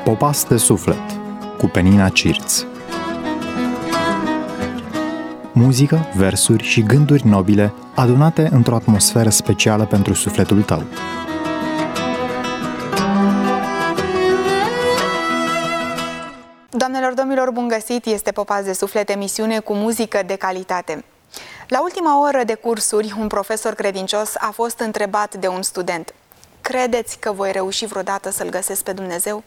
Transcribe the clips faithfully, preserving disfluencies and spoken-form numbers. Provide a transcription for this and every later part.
Popas de suflet cu Penina Cirț. Muzică, versuri și gânduri nobile adunate într-o atmosferă specială pentru sufletul tău. Doamnelor, domnilor, bun găsit! Este Popas de suflet, emisiune cu muzică de calitate. La ultima oră de cursuri, un profesor credincios a fost întrebat de un student: credeți că voi reuși vreodată să-L găsesc pe Dumnezeu?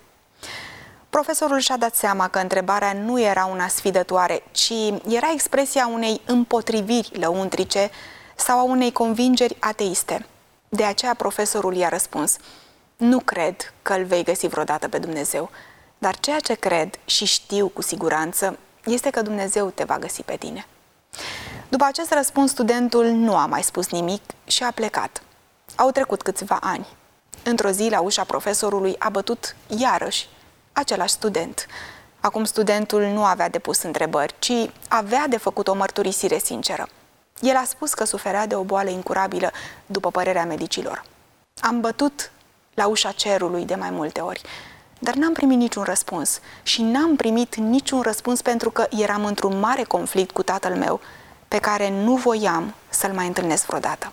Profesorul și-a dat seama că întrebarea nu era una sfidătoare, ci era expresia unei împotriviri lăuntrice sau a unei convingeri ateiste. De aceea profesorul i-a răspuns: nu cred că îl vei găsi vreodată pe Dumnezeu, dar ceea ce cred și știu cu siguranță este că Dumnezeu te va găsi pe tine. După acest răspuns, studentul nu a mai spus nimic și a plecat. Au trecut câțiva ani. Într-o zi, la ușa profesorului a bătut iarăși același student. Acum studentul nu avea de pus întrebări, ci avea de făcut o mărturisire sinceră. El a spus că suferea de o boală incurabilă, după părerea medicilor. Am bătut la ușa cerului de mai multe ori, dar n-am primit niciun răspuns și n-am primit niciun răspuns pentru că eram într-un mare conflict cu tatăl meu, pe care nu voiam să-l mai întâlnesc vreodată.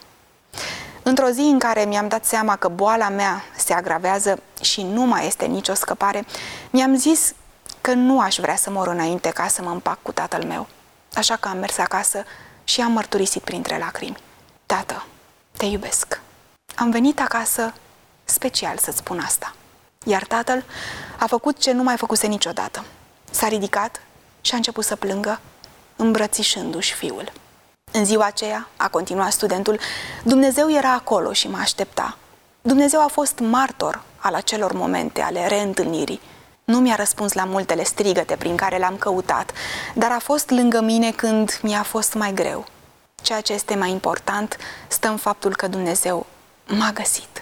Într-o zi în care mi-am dat seama că boala mea se agravează și nu mai este nicio scăpare, mi-am zis că nu aș vrea să mor înainte ca să mă împac cu tatăl meu. Așa că am mers acasă și am mărturisit printre lacrimi: tată, te iubesc. Am venit acasă special să-ți spun asta. Iar tatăl a făcut ce nu mai făcuse niciodată. S-a ridicat și a început să plângă, îmbrățișându-și fiul. În ziua aceea, a continuat studentul, Dumnezeu era acolo și mă aștepta. Dumnezeu a fost martor al acelor momente ale reîntâlnirii. Nu mi-a răspuns la multele strigăte prin care l-am căutat, dar a fost lângă mine când mi-a fost mai greu. Ceea ce este mai important stă în faptul că Dumnezeu m-a găsit.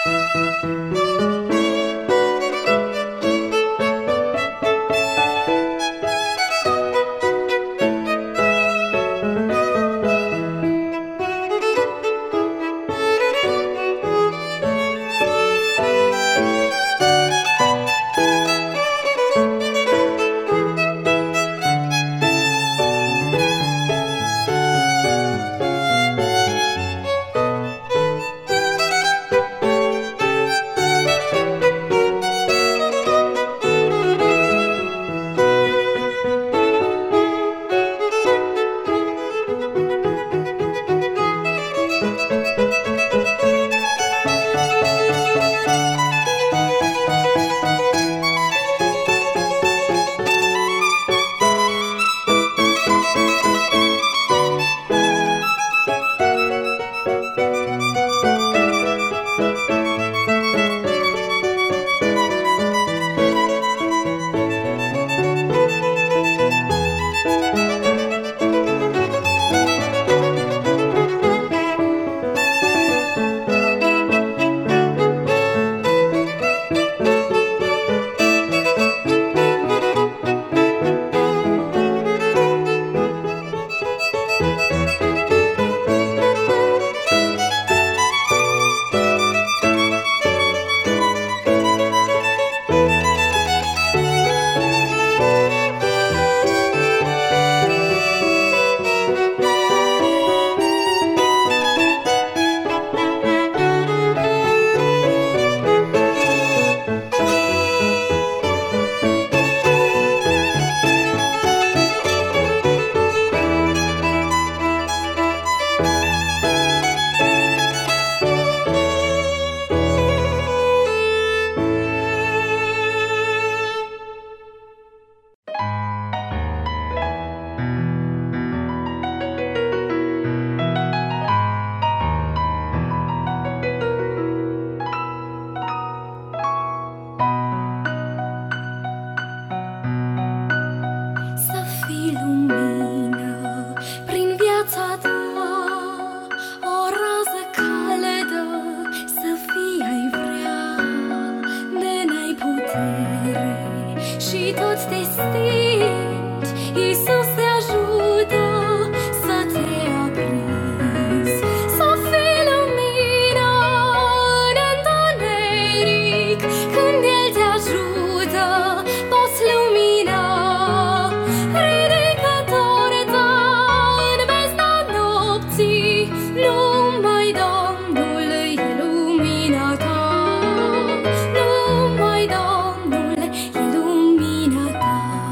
Numai Domnul e lumina ta.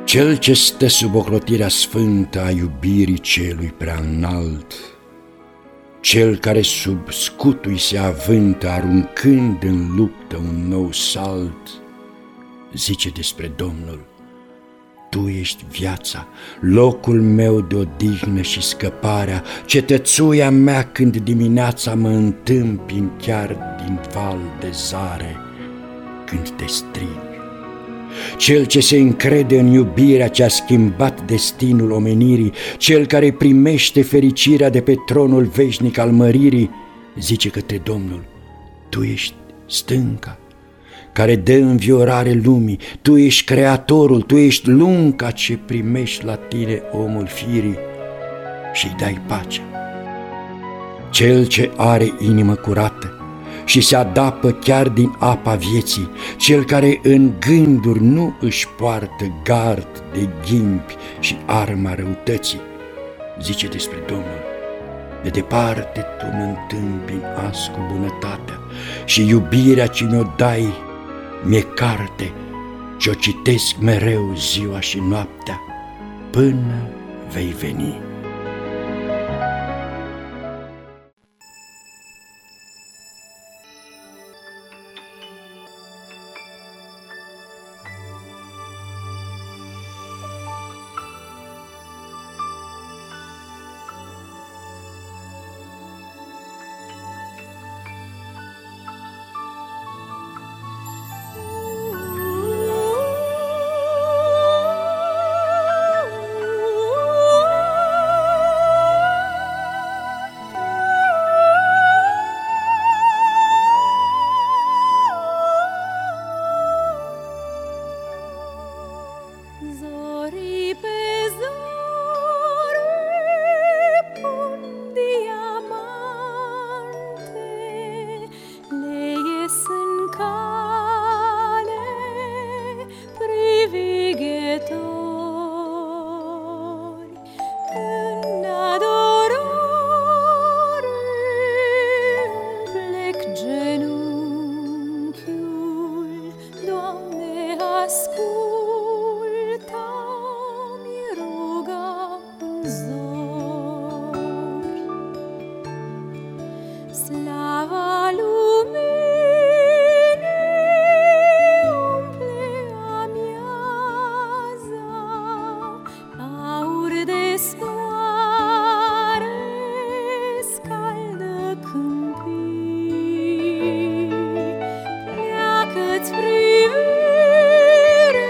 Cel ce stă sub ocrotirea sfântă a iubirii celui prea înalt, cel care sub scutul se avântă, aruncând în luptă un nou salt, zice despre Domnul: Tu ești viața, locul meu de odihnă și scăparea, cetățuia mea când dimineața mă întâmpin chiar din val de zare, când te strig. Cel ce se încrede în iubirea ce a schimbat destinul omenirii, cel care primește fericirea de pe tronul veșnic al măririi, zice către Domnul: Tu ești stânca care dă înviorare lumii, Tu ești creatorul, Tu ești lunca ce primești la tine omul firii și-i dai pacea. Cel ce are inimă curată și se adapă chiar din apa vieții, cel care în gânduri nu își poartă gard de ghimpi și arma răutății, zice despre Domnul: De departe Tu mă întâmpini azi cu bunătatea și iubirea ce mi-o dai mi-e carte ce-o citesc mereu ziua și noaptea până vei veni. Pleacă-ți privirea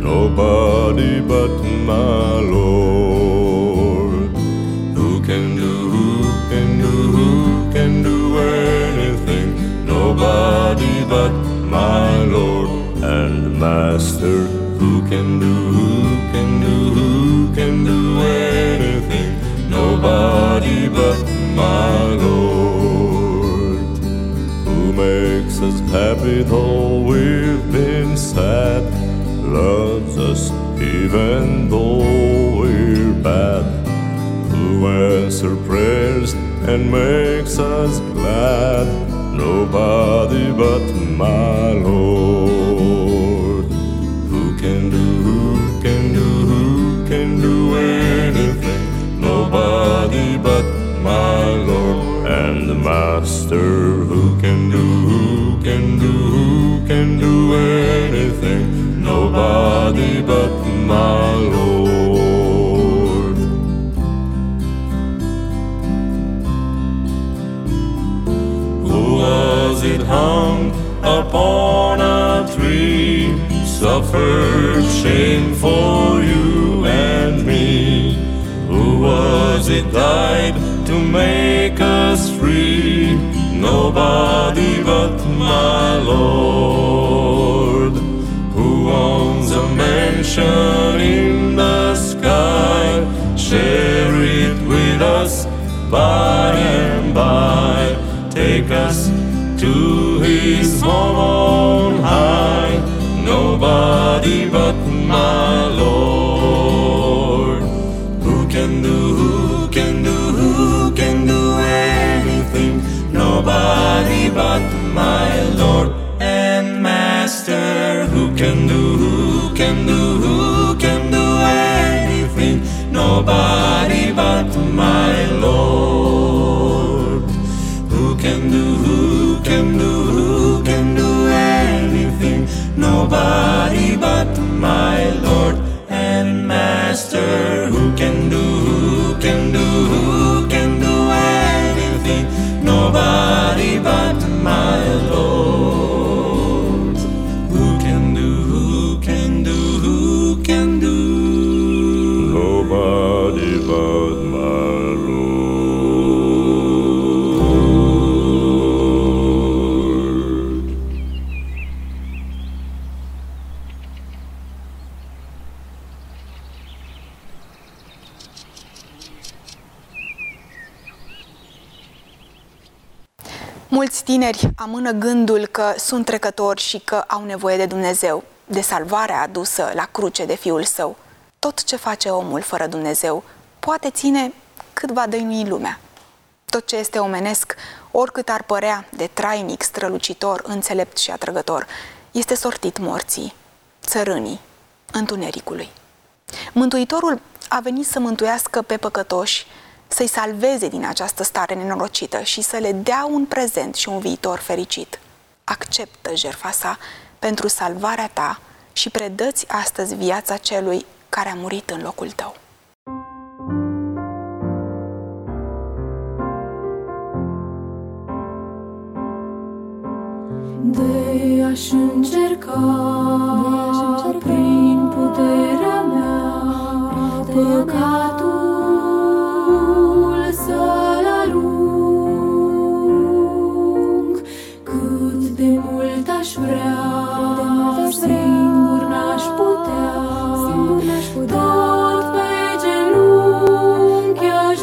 nobody but my Lord. Who can do, who can do, who can do anything? Nobody but my Lord and Master. Who can do, who can do, who can do anything? Nobody but my Lord. Who makes us happy though we've been sad, loves us even though we're bad, who answers prayers and makes us glad? Nobody but my Lord. Who can do, who can do, who can do anything? Nobody but my Lord and the Master. Who can do, who can do, who can do anything? Nobody but my Lord. Who was it hung upon a tree, suffered shame for you and me? Who was it died to make us free? Nobody but my Lord. Who owns a mansion in the sky, share it with us by and by, take us to his home on high? Nobody but my Lord. Who can do, who can do, who can do anything? Nobody but my Lord and Master. Who can do, who can do, who can do anything? Nobody but my Lord. Who can do, who can do, who can do anything? Nobody but my Lord and Master. Who can do, who can do, who can do anything? Nobody but my Lord. Who can do, who can do, who can do? Nobody but my Lord. Mulți tineri amână gândul că sunt trecători și că au nevoie de Dumnezeu, de salvarea adusă la cruce de Fiul Său. Tot ce face omul fără Dumnezeu poate ține cât va dăinui lumea. Tot ce este omenesc, oricât ar părea de trainic, strălucitor, înțelept și atrăgător, este sortit morții, țărânii, întunericului. Mântuitorul a venit să mântuiască pe păcătoși, să-i salveze din această stare nenorocită și să le dea un prezent și un viitor fericit. Acceptă jertfa sa pentru salvarea ta și predă-ți astăzi viața celui care a murit în locul tău. De aș încerca prin puterea mea păcatul să-l arunc, cât de mult aș vrea, singur n-aș putea, tot pe genunchi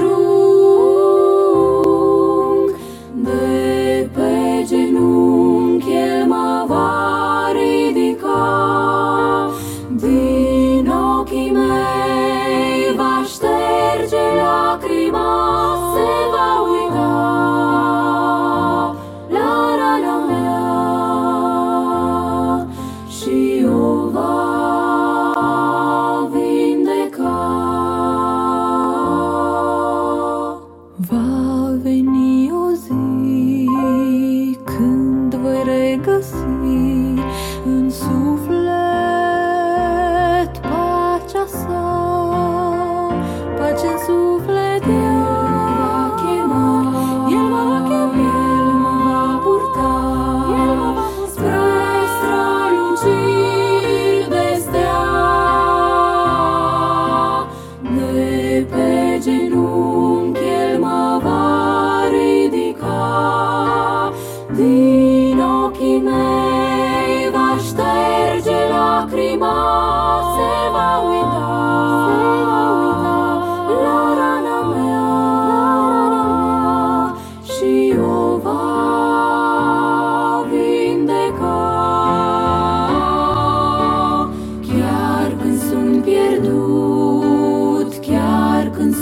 ajung, de pe genunchi El mă va ridica, din ochii mei va șterge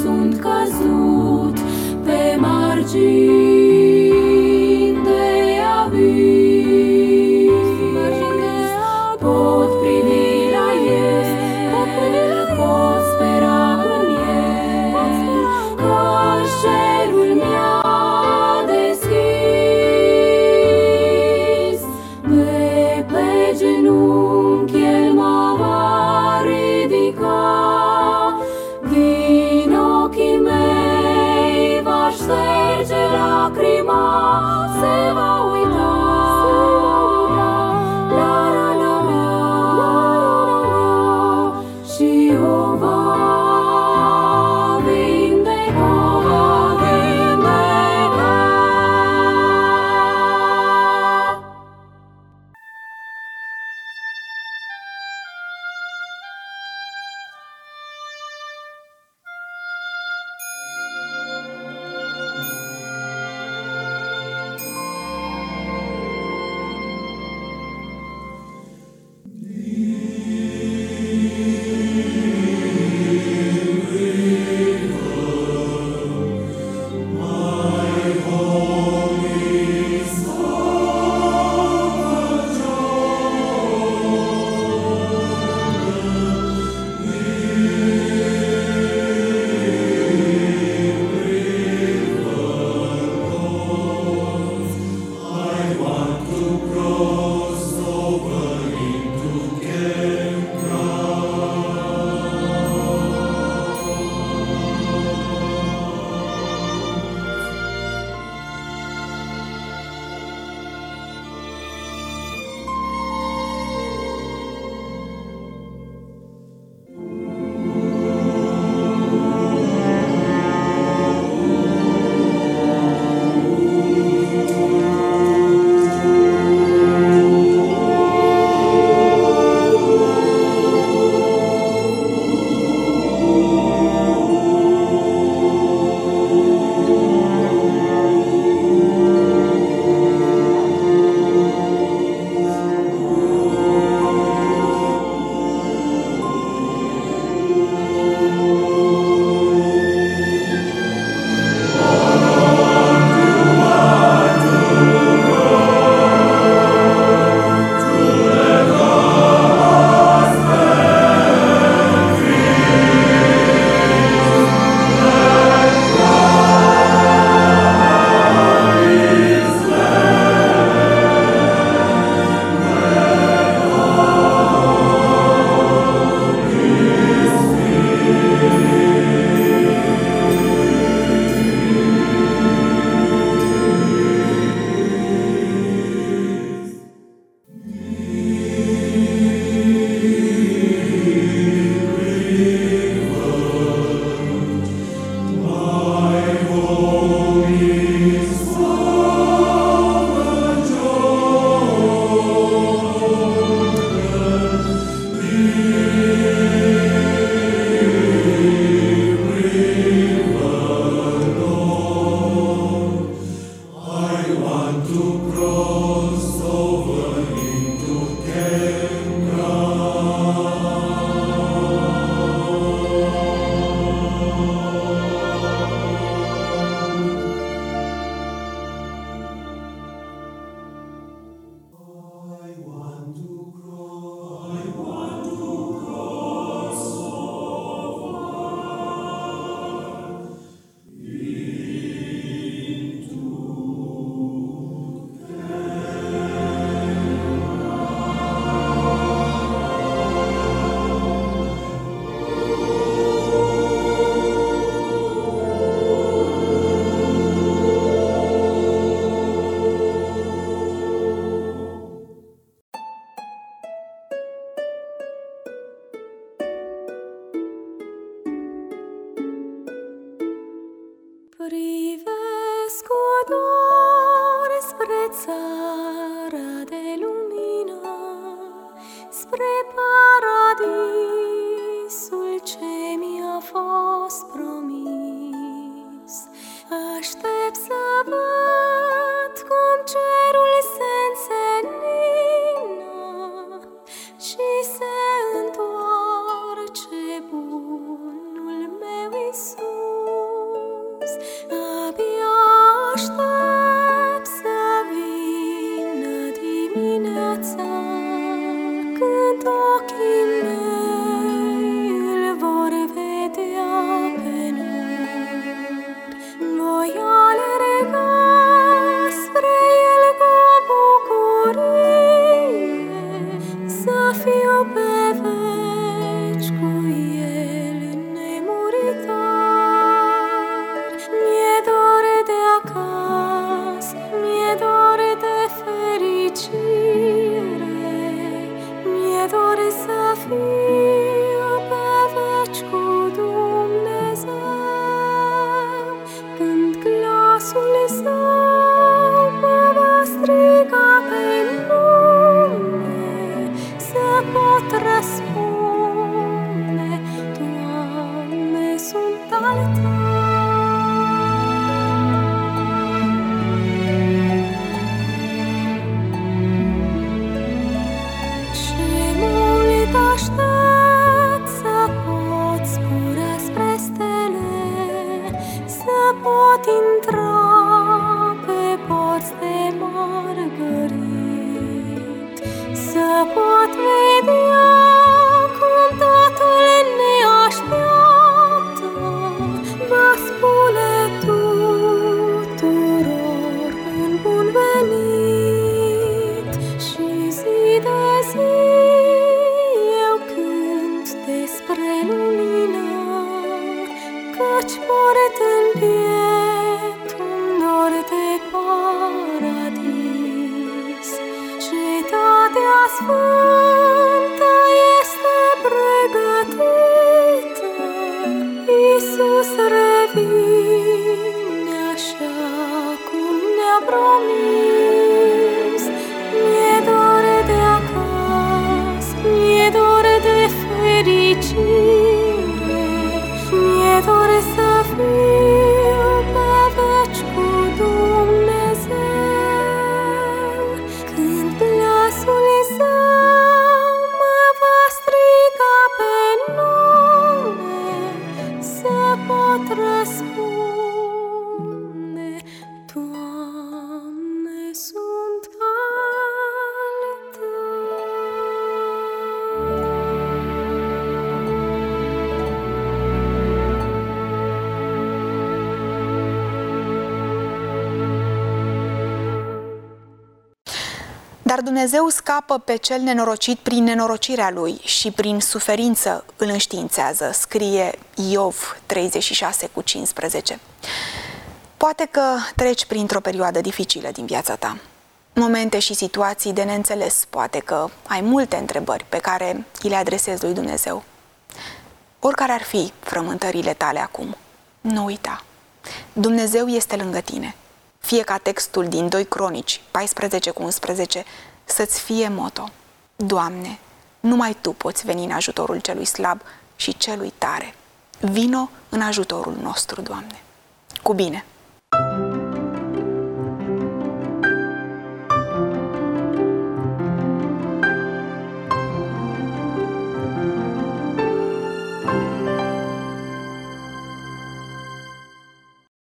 sunt căzut pe margini de abis. Pot privi la el, pot spera în el, că-și cerul mi-a deschis. De pe genunchi el mă va ridica, din ochii mei va șterge lacrima, se va uita la rana mea și o va vindeca, o va vindeca. Privesc cu dor spre țara de lumină, spre paradisul ce mi-a fost promis. Aștept să văd cum cerul se însenină și se întoarce bunul meu Iisus. Căci port în piept un dor de paradis. Cetatea sfântă este pregătită, Iisus revine așa cum ne-a promis. Mi-e dor de acasă, mi-e dor de fericire, mi-e dor să fiu pe veci cu Dumnezeu. Când glasul său mă va striga pe nume, să pot răspunde: Doamne, sunt al Tău. Dar Dumnezeu scapă pe cel nenorocit prin nenorocirea lui și prin suferință îl înștiințează, scrie Iov treizeci și șase cu cincisprezece. Poate că treci printr-o perioadă dificilă din viața ta, momente și situații de neînțeles, poate că ai multe întrebări pe care îi le adresezi lui Dumnezeu. Oricare ar fi frământările tale acum, nu uita, Dumnezeu este lângă tine. Fie ca textul din doi Cronici paisprezece cu unsprezece să-ți fie moto: Doamne, numai Tu poți veni în ajutorul celui slab și celui tare. Vino în ajutorul nostru, Doamne. Cu bine!